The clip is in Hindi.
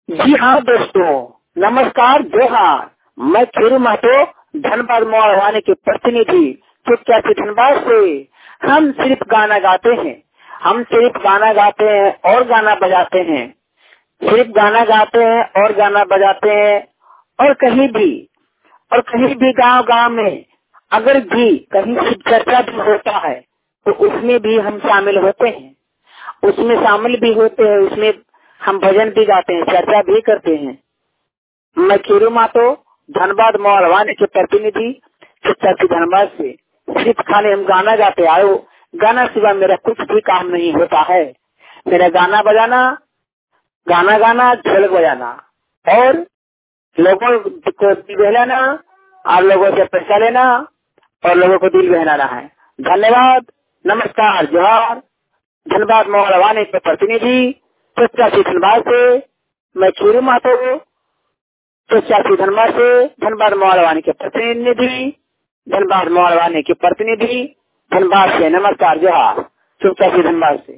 जी हाँ दोस्तों, नमस्कार जोहार। मैं खीरू महतो धनबाद मोहवाने के प्रतिनिधि चुपचाप से धनबाद से। हम सिर्फ गाना गाते हैं, हम सिर्फ गाना गाते हैं और गाना बजाते हैं, सिर्फ गाना गाते हैं और गाना बजाते हैं। और कहीं भी गांव गांव में अगर भी कहीं शिव चर्चा भी होता है तो उसमें भी हम शामिल होते हैं, उसमें शामिल भी होते हैं, उसमें हम भजन भी गाते हैं, चर्चा भी करते हैं। मैं खीरू मातो धनबाद मोहवाने के प्रतिनिधि चुपचाप धनबाद से। सिर्फ खाली हम गाना गाते आयो, गाना सिवा मेरा कुछ भी काम नहीं होता है। मेरा गाना बजाना, गाना गाना, ढोलक बजाना और लोगों को दिल बहलाना, और लोगों से पैसा लेना और लोगों को दिल बहलाना है। धन्यवाद, नमस्कार, जोहार। धनबाद मोहवाने के प्रतिनिधि चुपचाप धनबाद से मैं खीरू मातो चुपचाप धनबाद से। धनबाद मोहवाने के प्रतिनिधि, धनबाद मोहवाने के प्रतिनिधि धनबाद से। नमस्कार, जोहार। चुपचाप धनबाद से।